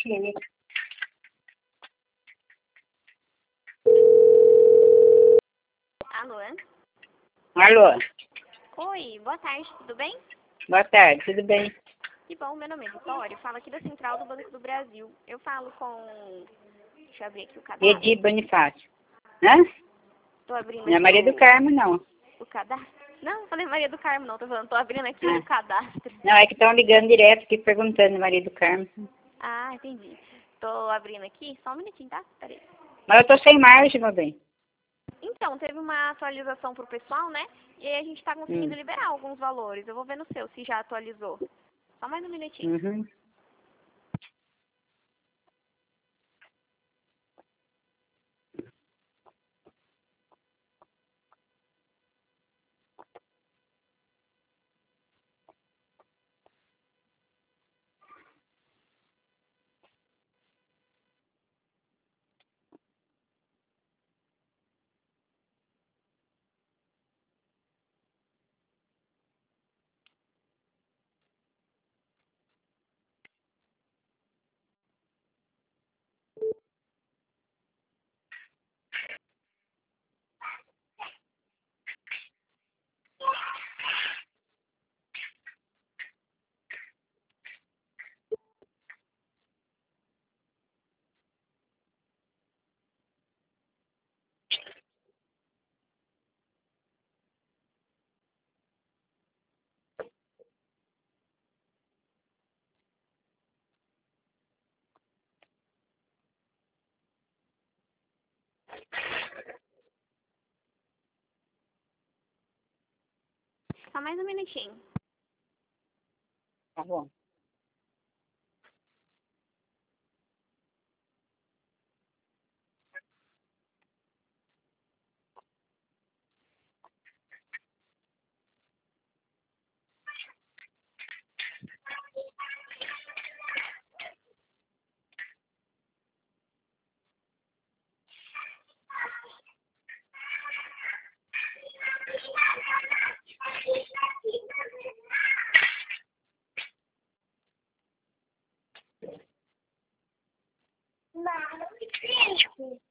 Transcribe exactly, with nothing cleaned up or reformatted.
clínica. Alô? Alô? Oi, boa tarde, tudo bem? Boa tarde, tudo bem? Que bom, meu nome é Vitória, eu falo aqui da Central do Banco do Brasil. Eu falo com... Deixa eu abrir aqui o cadastro. Edi Bonifácio. Hã? Tô abrindo Não é aqui Maria do o, Carmo, não. o cadastro. Não, não falei Maria do Carmo, não, tô falando, tô abrindo aqui Ah. o cadastro. Não, é que estão ligando direto aqui perguntando Maria do Carmo. Ah, entendi. Tô abrindo aqui, só um minutinho, tá? Peraí. Mas eu tô sem margem, meu bem. Então, teve uma atualização pro pessoal, né? E aí a gente tá conseguindo Hum. liberar alguns valores. Eu vou ver no seu, se já atualizou. Só mais um minutinho. Uhum. Só mais um minutinho. Tá bom. Não, não